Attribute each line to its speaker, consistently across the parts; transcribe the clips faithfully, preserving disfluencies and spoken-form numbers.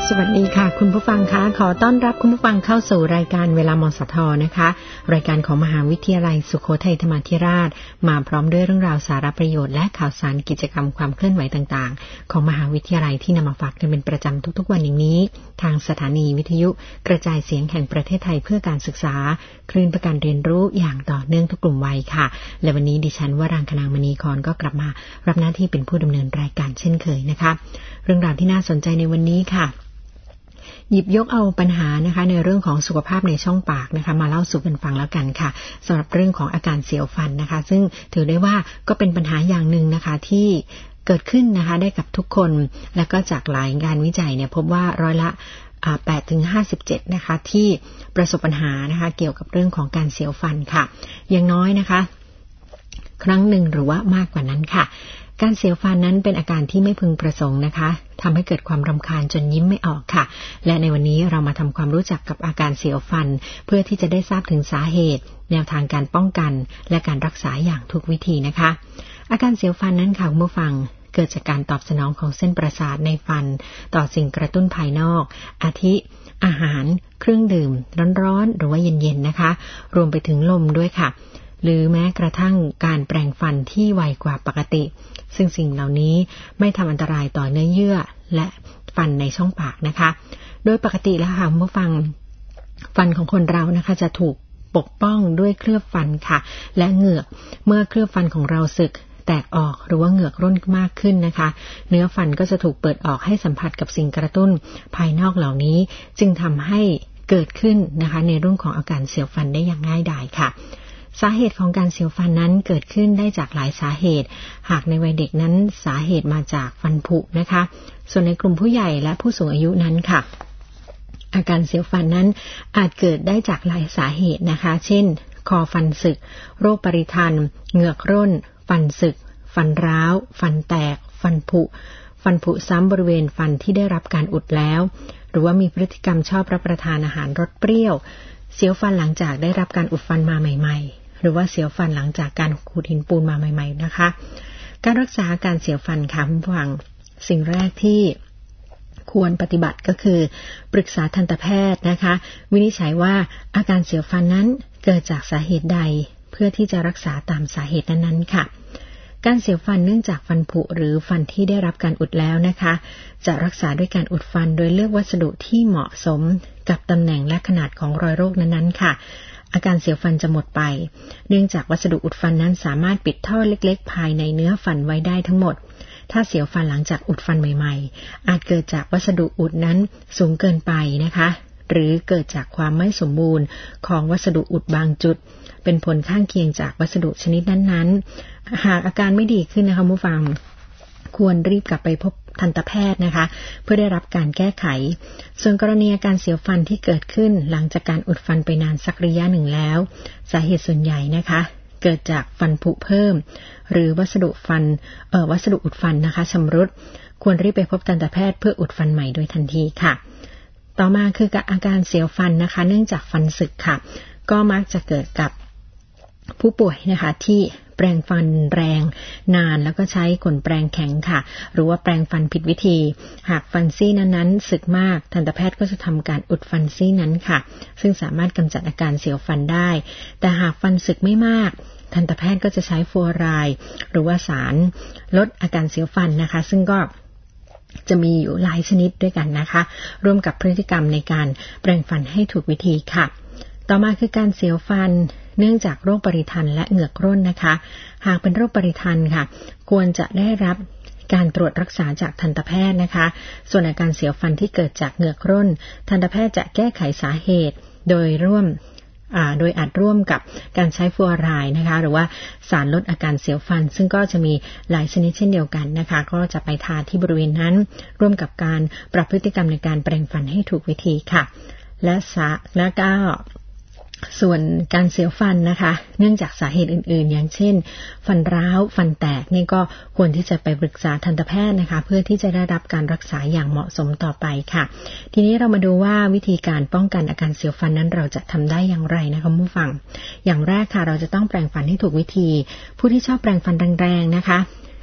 Speaker 1: สวัสดีค่ะคุณผู้ฟังคะขอต้อนรับคุณผู้ฟังเข้าสู่รายการเวลามสทนะคะรายการของมหาวิทยาลัยสุโขทัยธรรมาธิราชมาพร้อมด้วยเรื่องราวสาระประโยชน์และข่าวสารกิจกรรมความเคลื่อนไหวต่างๆของมหาวิทยาลัยที่นำมาฝากกันเป็นประจำทุกๆวันอย่างนี้ทางสถานีวิทยุกระจายเสียงแห่งประเทศไทยเพื่อการศึกษาคลื่นประการเรียนรู้อย่างต่อเนื่องทุกกลุ่มวัยค่ะและวันนี้ดิฉันวรังคณางมณีครก็กลับมารับหน้าที่เป็นผู้ดำเนินรายการเช่นเคยนะคะเรื่องราวที่น่าสนใจในวันนี้ค่ะหยิบยกเอาปัญหานะคะในเรื่องของสุขภาพในช่องปากนะคะมาเล่าสู่กันฟังแล้วกันค่ะสำหรับเรื่องของอาการเสียวฟันนะคะซึ่งถือได้ว่าก็เป็นปัญหาอย่างหนึ่งนะคะที่เกิดขึ้นนะคะได้กับทุกคนและก็จากหลายงานวิจัยเนี่ยพบว่าร้อยละแปดถึงห้าสิบเจ็ดนะคะที่ประสบปัญหานะคะเกี่ยวกับเรื่องของการเสียวฟันค่ะอย่างน้อยนะคะครั้งหนึ่งหรือว่ามากกว่านั้นค่ะการเสียวฟันนั้นเป็นอาการที่ไม่พึงประสงค์นะคะทำให้เกิดความรำคาญจนยิ้มไม่ออกค่ะและในวันนี้เรามาทำความรู้จักกับอาการเสียวฟันเพื่อที่จะได้ทราบถึงสาเหตุแนวทางการป้องกันและการรักษาอย่างถูกวิธีนะคะอาการเสียวฟันนั้นค่ะคุณผู้ฟังเกิดจากการตอบสนองของเส้นประสาทในฟันต่อสิ่งกระตุ้นภายนอกอาทิอาหารเครื่องดื่มร้อนๆหรือว่าเย็นๆนะคะรวมไปถึงลมด้วยค่ะหรือแม้กระทั่งการแปรงฟันที่ไวกว่าปกติซึ่งสิ่งเหล่านี้ไม่ทำอันตรายต่อเนื้อเยื่อและฟันในช่องปากนะคะโดยปกติแล้วค่ะเมื่อฟังฟันของคนเรานะคะจะถูกปกป้องด้วยเคลือบฟันค่ะและเหงือกเมื่อเคลือบฟันของเราสึกแตกออกหรือว่าเหงือกร่นมากขึ้นนะคะเนื้อฟันก็จะถูกเปิดออกให้สัมผัสกับสิ่งกระตุ้นภายนอกเหล่านี้จึงทำให้เกิดขึ้นนะคะในเรื่องของอาการเสียวฟันได้อย่างง่ายดายค่ะสาเหตุของการเสียวฟันนั้นเกิดขึ้นได้จากหลายสาเหตุหากในวัยเด็กนั้นสาเหตุมาจากฟันผุนะคะส่วนในกลุ่มผู้ใหญ่และผู้สูงอายุนั้นค่ะอาการเสียวฟันนั้นอาจเกิดได้จากหลายสาเหตุนะคะเช่นคอฟันสึกโรคปริทันเหงือกร่นฟันสึกฟันร้าวฟันแตกฟันผุฟันผุซ้ำบริเวณฟันที่ได้รับการอุดแล้วหรือว่ามีพฤติกรรมชอบรับประทานอาหารรสเปรี้ยวเสียวฟันหลังจากได้รับการอุดฟันมาใหม่ๆหรือว่าเสียวฟันหลังจากการขูดหินปูนมาใหม่ๆนะคะการรักษาอาการเสียวฟันค่ะคุณผู้ฟังสิ่งแรกที่ควรปฏิบัติก็คือปรึกษาทันตแพทย์นะคะวินิจฉัยว่าอาการเสียวฟันนั้นเกิดจากสาเหตุใดเพื่อที่จะรักษาตามสาเหตุนั้นๆค่ะการเสียวฟันเนื่องจากฟันผุหรือฟันที่ได้รับการอุดแล้วนะคะจะรักษาด้วยการอุดฟันโดยเลือกวัสดุที่เหมาะสมกับตำแหน่งและขนาดของรอยโรคนั้นๆค่ะอาการเสียวฟันจะหมดไปเนื่องจากวัสดุอุดฟันนั้นสามารถปิดท่อเล็กๆภายในเนื้อฟันไว้ได้ทั้งหมดถ้าเสียวฟันหลังจากอุดฟันใหม่ๆอาจเกิดจากวัสดุอุดนั้นสูงเกินไปนะคะหรือเกิดจากความไม่สมบูรณ์ของวัสดุอุดบางจุดเป็นผลข้างเคียงจากวัสดุชนิดนั้นๆหากอาการไม่ดีขึ้นนะคะผู้ฟังควรรีบกลับไปพบทันตแพทย์นะคะเพื่อได้รับการแก้ไขส่วนกรณีอาการเสียวฟันที่เกิดขึ้นหลังจากการอุดฟันไปนานสักระยะหนึ่งแล้วสาเหตุส่วนใหญ่นะคะเกิดจากฟันผุเพิ่มหรือวัสดุฟันเอ่อวัสดุอุดฟันนะคะชำรุดควรรีบไปพบทันตแพทย์เพื่ออุดฟันใหม่โดยทันทีค่ะต่อมาคืออาการเสียวฟันนะคะเนื่องจากฟันสึกค่ะก็มักจะเกิดกับผู้ป่วยนะคะที่แปรงฟันแรงนานแล้วก็ใช้ขนแปรงแข็งค่ะหรือว่าแปรงฟันผิดวิธีหากฟันซี่นั้นๆสึกมากทันตแพทย์ก็จะทำการอุดฟันซี่นั้นค่ะซึ่งสามารถกำจัดอาการเสียวฟันได้แต่หากฟันสึกไม่มากทันตแพทย์ก็จะใช้ฟลูออไรด์หรือว่าสารลดอาการเสียวฟันนะคะซึ่งก็จะมีอยู่หลายชนิดด้วยกันนะคะร่วมกับพฤติกรรมในการแปรงฟันให้ถูกวิธีค่ะต่อมาคือการเสียวฟันเนื่องจากโรคปริทันและเหงือกร่นนะคะหากเป็นโรคปริทันค่ะควรจะได้รับการตรวจรักษาจากทันตแพทย์นะคะส่วนอาการเสียวฟันที่เกิดจากเหงือกร่นทันตแพทย์จะแก้ไขสาเหตุโดยร่วมโดยอาจร่วมกับการใช้ฟลูออไรด์นะคะหรือว่าสารลดอาการเสียวฟันซึ่งก็จะมีหลายชนิดเช่นเดียวกันนะคะก็จะไปทาที่บริเวณนั้นร่วมกับการปรับพฤติกรรมในการแปรงฟันให้ถูกวิธีค่ะและสาและก็ส่วนการเสียวฟันนะคะเนื่องจากสาเหตุอื่นๆอย่างเช่นฟันร้าวฟันแตกนี่ก็ควรที่จะไปปรึกษาทันตแพทย์นะคะเพื่อที่จะได้รับการรักษาอย่างเหมาะสมต่อไปค่ะทีนี้เรามาดูว่าวิธีการป้องกันอาการเสียวฟันนั้นเราจะทำได้อย่างไรนะคะผู้ฟังอย่างแรกค่ะเราจะต้องแปรงฟันให้ถูกวิธีผู้ที่ชอบแปรงฟันแรงๆนะคะ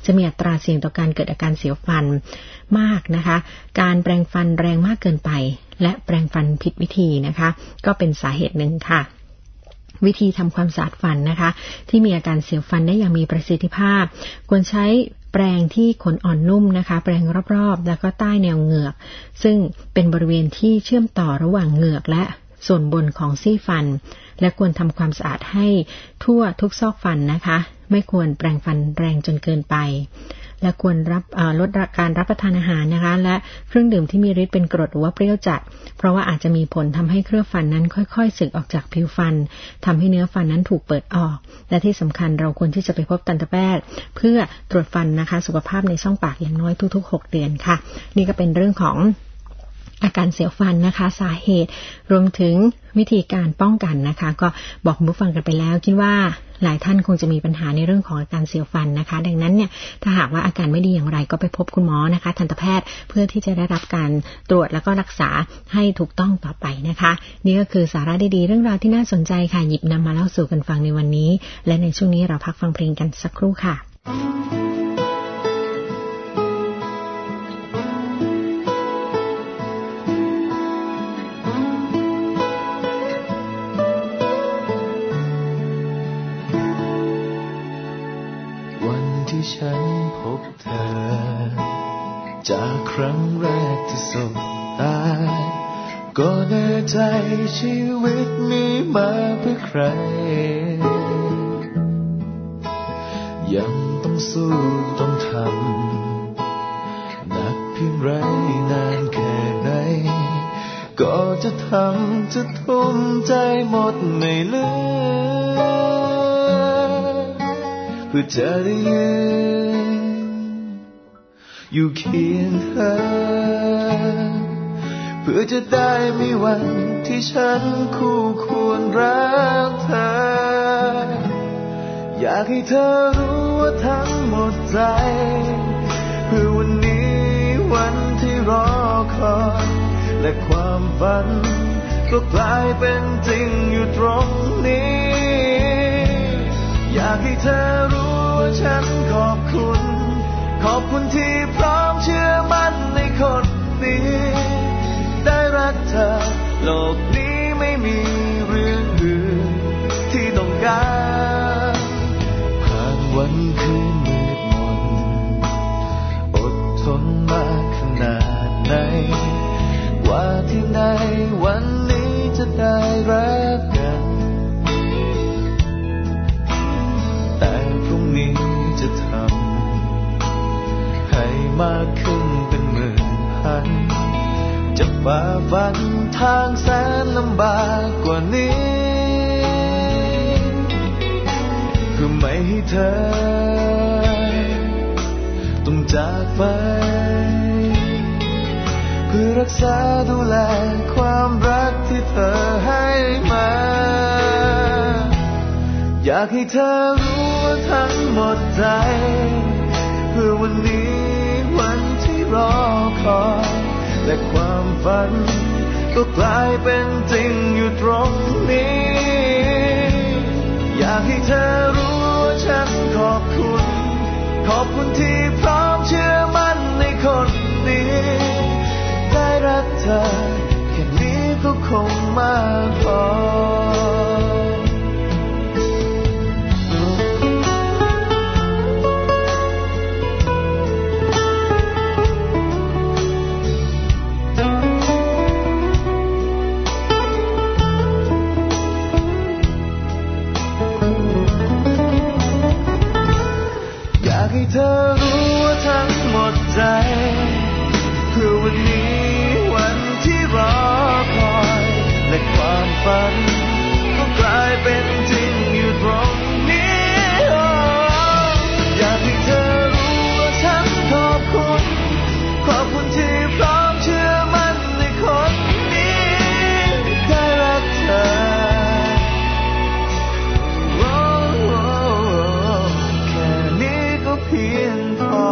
Speaker 1: จะมีอัตราเสี่ยงต่อการเกิดอาการเสียวฟันมากนะคะการแปรงฟันแรงมากเกินไปและแปรงฟันผิดวิธีนะคะก็เป็นสาเหตุหนึ่งค่ะวิธีทำความสะอาดฟันนะคะที่มีอาการเสียวฟันได้อย่างมีประสิทธิภาพควรใช้แปรงที่ขนอ่อนนุ่มนะคะแปรงรอบๆแล้วก็ใต้แนวเหงือกซึ่งเป็นบริเวณที่เชื่อมต่อระหว่างเหงือกและส่วนบนของซี่ฟันและควรทำความสะอาดให้ทั่วทุกซอกฟันนะคะไม่ควรแปรงฟันแรงจนเกินไปและควรรับลดการรับประทานอาหารนะคะและเครื่องดื่มที่มีฤทธิ์เป็นกรดหรือว่าเปรี้ยวจัดเพราะว่าอาจจะมีผลทำให้เคลือบฟันนั้นค่อยๆสึกออกจากผิวฟันทำให้เนื้อฟันนั้นถูกเปิดออกและที่สำคัญเราควรที่จะไปพบทันตแพทย์เพื่อตรวจฟันนะคะสุขภาพในช่องปากอย่างน้อยทุกๆหกเดือนค่ะนี่ก็เป็นเรื่องของอาการเสียวฟันนะคะสาเหตุรวมถึงวิธีการป้องกันนะคะก็บอกคุณผู้ฟังกันไปแล้วคิดว่าหลายท่านคงจะมีปัญหาในเรื่องของอาการเสียวฟันนะคะดังนั้นเนี่ยถ้าหากว่าอาการไม่ดีอย่างไรก็ไปพบคุณหมอนะคะทันตแพทย์เพื่อที่จะได้รับการตรวจแล้วก็รักษาให้ถูกต้องต่อไปนะคะนี่ก็คือสาระดีๆเรื่องราวที่น่าสนใจค่ะหยิบนำมาเล่าสู่กันฟังในวันนี้และในช่วงนี้เราพักฟังเพลงกันสักครู่ค่ะ
Speaker 2: ฉันพบเธอจากครั้งแรกที่สบตาก็แน่ใจชีวิตนี้มาเพื่อใครยังต้องสู้ต้องทำหนักเพียงไรนานแค่ไหนก็จะทำจะทุ่มใจหมดไม่เหลือเพื่อจะได้ยืนอยู่เคียงเธอเพื่อจะได้มีวันที่ฉันคู่ควรรักเธออยากให้เธอรู้ว่าทั้งหมดใจเพื่อวันนี้วันที่รอคอยและความฝันก็กลายเป็นจริงอยู่ตรงนี้อยากให้เธอรู้ว่าฉันขอบคุณขอบคุณที่พร้อมเชื่อมั่นในคนนี้ได้รักเธอโลกนี้ไม่มีเรื่องอื่นที่ต้องการผ่านวันคืนมืดมนอดทนมาขนาดไหนกว่าที่ในวันนี้จะได้รักกันแต่พรุ่งนี้จะทำให้มากขึ้นเป็นหมื่นพันจะฝ่าฟันทางแสนลำบากกว่านี้เพื่อไม่ให้เธอต้องจากไปเพื่อรักษาดูแลความรักที่เธอให้มาอยากให้เธอรู้ว่าทั้งหมดใจเพื่อวันนี้วันที่รอคอยและความฝันก็กลายเป็นจริงอยู่ตรงนี้อยากให้เธอรู้ว่าฉันขอบคุณขอบคุณที่พร้อมเชื่อมั่นในคนนี้ได้รักเธอแค่นี้ก็คงมากพอให้เธอรู้ว่าทั้งหมดใจเพื่อวันนี้วันที่รอคอยและความฝันก็กลายเป็นจริงอยู่ตรงนี้อยากให้เธอรู้ว่าฉันขอบคุณขอบคุณที่พร้อมเชื่อมั่นในคนนี้ได้รักเธอเพียงพอ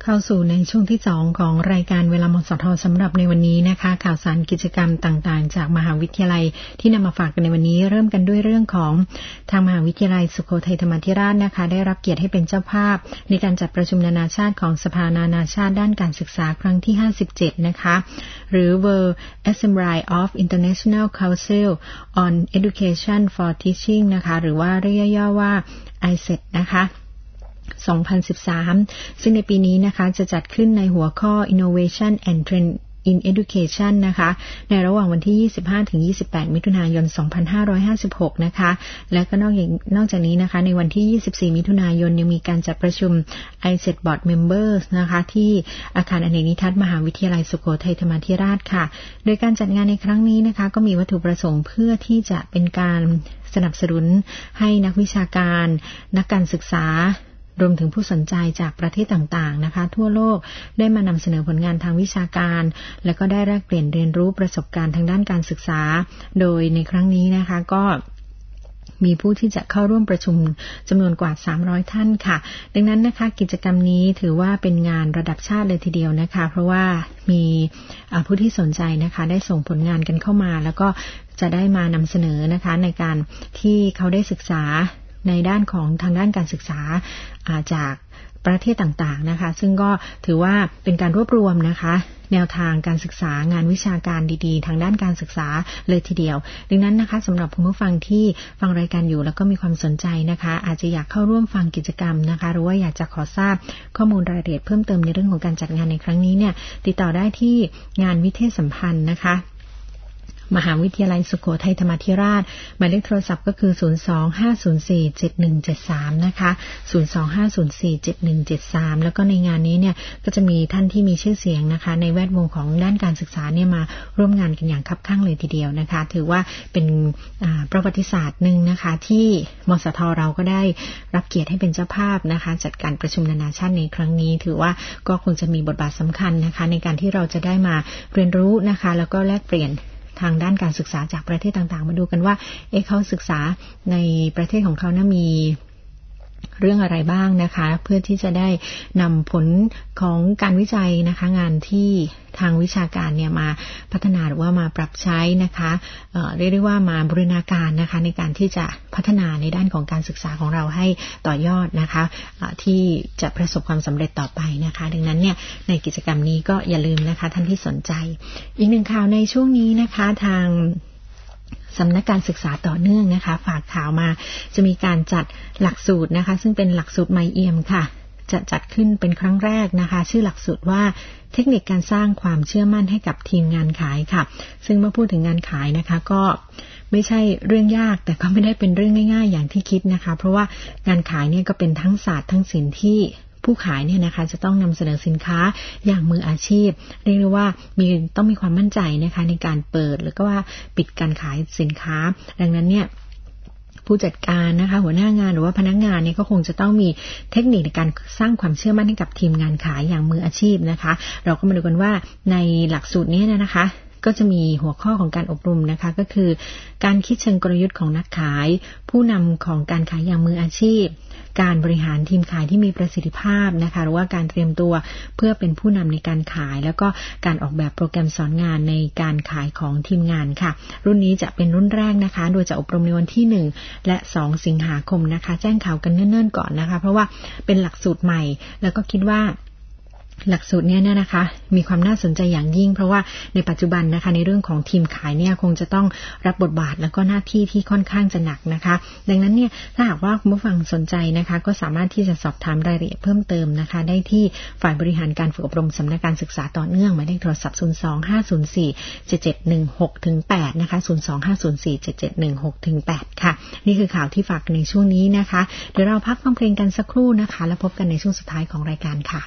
Speaker 1: เข้าสู่ในช่วงที่สองของรายการเวลามสทสำหรับในวันนี้นะคะข่าวสารกิจกรรมต่างๆจากมหาวิทยาลัยที่นำมาฝากกันในวันนี้เริ่มกันด้วยเรื่องของทางมหาวิทยาลัยสุโขทัยธรรมาธิราชนะคะได้รับเกียรติให้เป็นเจ้าภาพในการจัดประชุมนานาชาติของสภานานาชาติด้านการศึกษาครั้งที่ห้าสิบเจ็ดนะคะหรือ World Assembly of International Council on Education for Teaching นะคะหรือว่าเรียกย่อว่า ไอ เซ อี นะคะสองพันสิบสามซึ่งในปีนี้นะคะจะจัดขึ้นในหัวข้อ Innovation and Trend in Education นะคะในระหว่างวันที่ ยี่สิบห้าถึงยี่สิบแปด มิถุนายน สองพันห้าร้อยห้าสิบหก นะคะและก็นอกจากนอกจากนี้นะคะในวันที่ ยี่สิบสี่ มิถุนายนยังมีการจัดประชุม ไอ เซ อี Board Members นะคะที่อาคารอเนกนิทัศน์มหาวิทยาลัยสุโขทัยธรรมาธิราชค่ะโดยการจัดงานในครั้งนี้นะคะก็มีวัตถุประสงค์เพื่อที่จะเป็นการสนับสนุนให้นักวิชาการนักการศึกษารวมถึงผู้สนใจจากประเทศต่างๆนะคะทั่วโลกได้มานำเสนอผลงานทางวิชาการและก็ได้แลกเปลี่ยนเรียนรู้ประสบการณ์ทางด้านการศึกษาโดยในครั้งนี้นะคะก็มีผู้ที่จะเข้าร่วมประชุมจำนวนกว่าสามร้อยท่านค่ะดังนั้นนะคะกิจกรรมนี้ถือว่าเป็นงานระดับชาติเลยทีเดียวนะคะเพราะว่ามีผู้ที่สนใจนะคะได้ส่งผลงานกันเข้ามาแล้วก็จะได้มานำเสนอนะคะในการที่เขาได้ศึกษาในด้านของทางด้านการศึกษาจากประเทศต่างๆนะคะซึ่งก็ถือว่าเป็นการรวบรวมนะคะแนวทางการศึกษางานวิชาการดีๆทางด้านการศึกษาเลยทีเดียวดังนั้นนะคะสำหรับคุณผู้ฟังที่ฟังรายการอยู่แล้วก็มีความสนใจนะคะอาจจะอยากเข้าร่วมฟังกิจกรรมนะคะหรือว่าอยากจะขอทราบข้อมูลรายละเอียดเพิ่มเติมในเรื่องของการจัดงานในครั้งนี้เนี่ยติดต่อได้ที่งานวิเทศสัมพันธ์นะคะมหาวิทยาลัยสุโขทัยธรรมาธิราชหมายเลขโทรศัพท์ก็คือศูนย์ สอง ห้า ศูนย์ สี่ เจ็ด หนึ่ง เจ็ด สามนะคะศูนย์ สอง ห้า ศูนย์ สี่ เจ็ด หนึ่ง เจ็ด สามแล้วก็ในงานนี้เนี่ยก็จะมีท่านที่มีชื่อเสียงนะคะในแวดวงของด้านการศึกษาเนี่ยมาร่วมงานกันอย่างคับคั่งเลยทีเดียวนะคะถือว่าเป็นประวัติศาสตร์นึงนะคะที่มสทเราก็ได้รับเกียรติให้เป็นเจ้าภาพนะคะจัดการประชุมนานาชาติในครั้งนี้ถือว่าก็คงจะมีบทบาทสำคัญนะคะในการที่เราจะได้มาเรียนรู้นะคะแล้วก็แลกเปลี่ยนทางด้านการศึกษาจากประเทศต่างๆมาดูกันว่าเอ๊ะเขาศึกษาในประเทศของเขานะมีเรื่องอะไรบ้างนะคะเพื่อที่จะได้นำผลของการวิจัยนะคะงานที่ทางวิชาการเนี่ยมาพัฒนาหรือว่ามาปรับใช้นะคะเอ่อเรียกได้ว่ามาบูรณาการนะคะในการที่จะพัฒนาในด้านของการศึกษาของเราให้ต่อยอดนะคะะที่จะประสบความสำเร็จต่อไปนะคะดังนั้นเนี่ยในกิจกรรมนี้ก็อย่าลืมนะคะท่านที่สนใจอีกหนึ่งข่าวในช่วงนี้นะคะทางสำนักการศึกษาต่อเนื่องนะคะฝากข่าวมาจะมีการจัดหลักสูตรนะคะซึ่งเป็นหลักสูตรใหม่เอี่ยมค่ะจะจัดขึ้นเป็นครั้งแรกนะคะชื่อหลักสูตรว่าเทคนิคการสร้างความเชื่อมั่นให้กับทีมงานขายค่ะซึ่งเมื่อพูดถึงงานขายนะคะก็ไม่ใช่เรื่องยากแต่ก็ไม่ได้เป็นเรื่องง่ายๆอย่างที่คิดนะคะเพราะว่างานขายเนี่ยก็เป็นทั้งศาสตร์ทั้งศิลป์ที่ผู้ขายเนี่ยนะคะจะต้องนำเสนอสินค้าอย่างมืออาชีพเรียกได้ว่ามีต้องมีความมั่นใจนะคะในการเปิดหรือก็ว่าปิดการขายสินค้าดังนั้นเนี่ยผู้จัดการนะคะหัวหน้างานหรือว่าพนักงานเนี่ยก็คงจะต้องมีเทคนิคในการสร้างความเชื่อมั่นให้กับทีมงานขายอย่างมืออาชีพนะคะเราก็มาดูกันว่าในหลักสูตรนี้นะคะก็จะมีหัวข้อของการอบรมนะคะก็คือการคิดเชิงกลยุทธ์ของนักขายผู้นำของการขายอย่างมืออาชีพการบริหารทีมขายที่มีประสิทธิภาพนะคะหรือว่าการเตรียมตัวเพื่อเป็นผู้นำในการขายแล้วก็การออกแบบโปรแกรมสอนงานในการขายของทีมงานค่ะรุ่นนี้จะเป็นรุ่นแรกนะคะโดยจะอบรมในวันที่หนึ่งและสองสิงหาคมนะคะแจ้งข่าวกันเนิ่นๆก่อนนะคะเพราะว่าเป็นหลักสูตรใหม่แล้วก็คิดว่าหลักสูตรนี้เนี่ยนะคะมีความน่าสนใจอย่างยิ่งเพราะว่าในปัจจุบันนะคะในเรื่องของทีมขายเนี่ยคงจะต้องรับบทบาทแล้วก็หน้าที่ที่ค่อนข้างจะหนักนะคะดังนั้นเนี่ยถ้าหากว่าคุณผู้ฟังสนใจนะคะก็สามารถที่จะสอบถามรายละเอียดเพิ่มเติมนะคะได้ที่ฝ่ายบริหารการฝึกอบรมสำนักการศึกษาต่อเนื่องหมายเลขโทรศัพท์ศูนย์ สอง ห้า ศูนย์ สี่ เจ็ด เจ็ด หนึ่ง หก ถึง แปดนะคะศูนย์ สอง ห้า ศูนย์ สี่ เจ็ด เจ็ด หนึ่ง หก ถึง แปดค่ะนี่คือข่าวที่ฝากในช่วงนี้นะคะเดี๋ยวเราพักฟังเพลงกันสักครู่นะคะแล้วพบกันในช่วงสุดท้ายของรายการค่ะ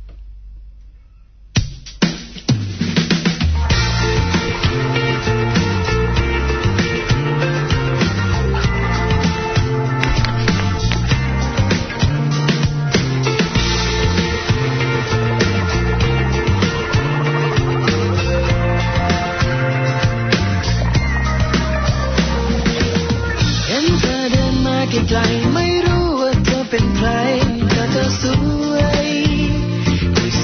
Speaker 2: ไกลไม่รู้ว่าเธอเป็นใครแต่เธอสวยด้วย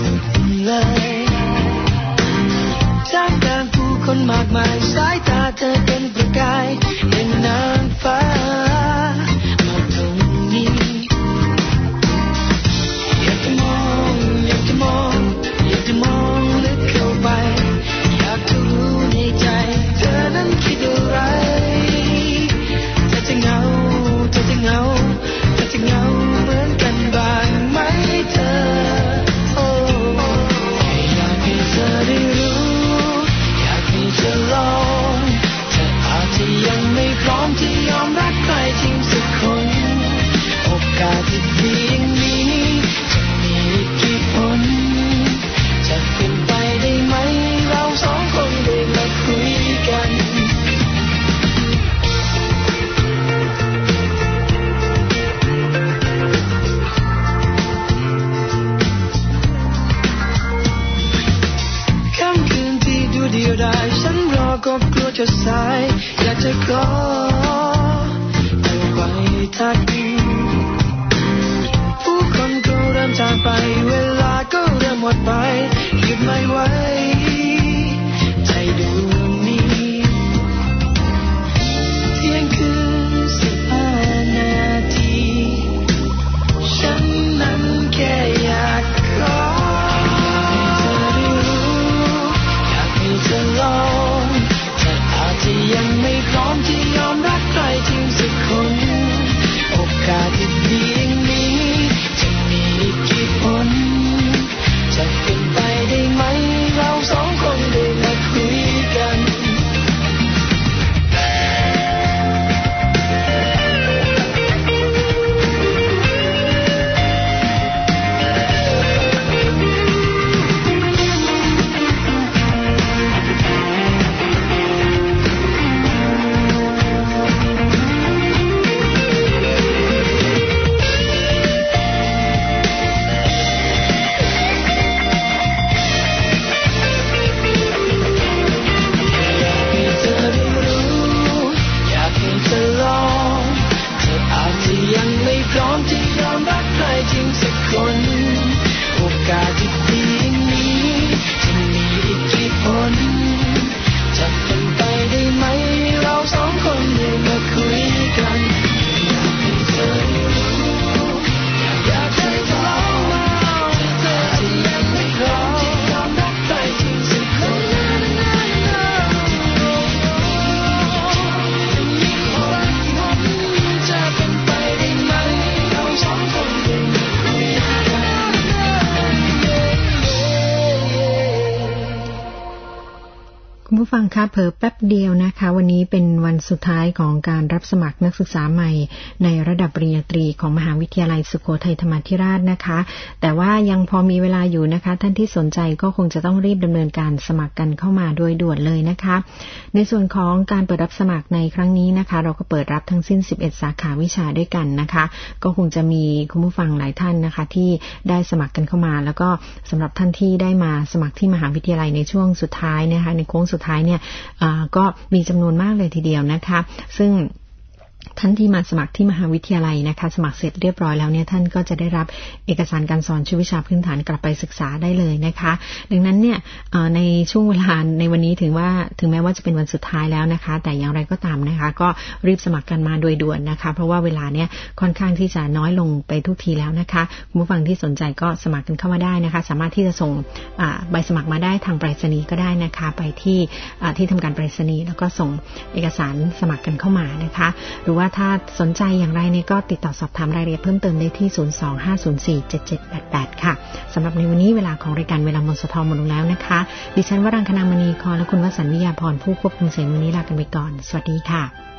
Speaker 3: อยู่ไปทักผู้คนก็เริ่มจากไปเวลาก็เริ่มหมดไปหยุดไม่ไหวใจดวงนี้เที่ยงคืนสิบห้านาทีฉันนั้นแค่อยากขอยังไม่พร้อมที่ยอมรักใครจริงสักคนโอกาสที่ดีอย่างนี้จะมีอีกกี่คนจะเป็นไปได้ไหมเราสองคนได้มาคุยกัน
Speaker 1: ผู้ฟังคะเผลอแป๊บเดียวนะคะวันนี้เป็นวันสุดท้ายของการรับสมัครนักศึกษาใหม่ในระดับปริญญาตรีของมหาวิทยาลัยสุโขทัยธรรมาธิราชนะคะแต่ว่ายังพอมีเวลาอยู่นะคะท่านที่สนใจก็คงจะต้องรีบดำเนินการสมัครกันเข้ามาโดยด่วนเลยนะคะในส่วนของการเปิดรับสมัครในครั้งนี้นะคะเราก็เปิดรับทั้งสิ้นสิบเอ็ดสาขาวิชาด้วยกันนะคะก็คงจะมีคุณผู้ฟังหลายท่านนะคะที่ได้สมัครกันเข้ามาแล้วก็สำหรับท่านที่ได้มาสมัครที่มหาวิทยาลัยในช่วงสุดท้ายนะคะในโค้งสุดท้ายเนี่ยก็มีจำนวนมากเลยทีเดียวนะคะซึ่งท่านที่มาสมัครที่มหาวิทยาลัยนะคะสมัครเสร็จเรียบร้อยแล้วเนี่ยท่านก็จะได้รับเอกสารการสอนชื่อวิชาพื้นฐานกลับไปศึกษาได้เลยนะคะดังนั้นเนี่ยในช่วงเวลาในวันนี้ถึงว่าถึงแม้ว่าจะเป็นวันสุดท้ายแล้วนะคะแต่อย่างไรก็ตามนะคะก็รีบสมัครกันมาโดยด่วนนะคะเพราะว่าเวลาเนี่ยค่อนข้างที่จะน้อยลงไปทุกทีแล้วนะคะคุณผู้ฟังที่สนใจก็สมัครกันเข้ามาได้นะคะสามารถที่จะส่งใบสมัครมาได้ทางไปรษณีย์ก็ได้นะคะไปที่ที่ทำการไปรษณีย์แล้วก็ส่งเอกสารสมัครกันเข้ามานะคะหรือว่าถ้าสนใจอย่างไรเนี่ยก็ติดต่อสอบถามรายละเอียดเพิ่มเติมได้ที่ศูนย์ สอง ห้า ศูนย์ สี่ เจ็ด เจ็ด แปด แปดค่ะสำหรับในวันนี้เวลาของรายการเวลามสทหมดลงแล้วนะคะดิฉันวรังคณามณีครและคุณวสันต์วิยาพรผู้ควบคุมเสียงวันนี้ลากันไปก่อนสวัสดีค่ะ